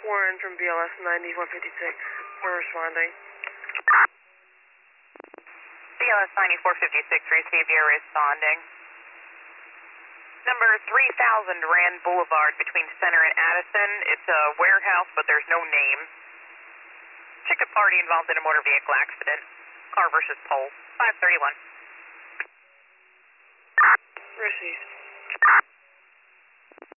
Warren from BLS 9156. We're responding. BLS 9456, receive, you're responding. Number 3000 Rand Boulevard between Center and Addison. It's a warehouse, but there's no name. Ticket party involved in a motor vehicle accident. Car versus pole. 531. Received.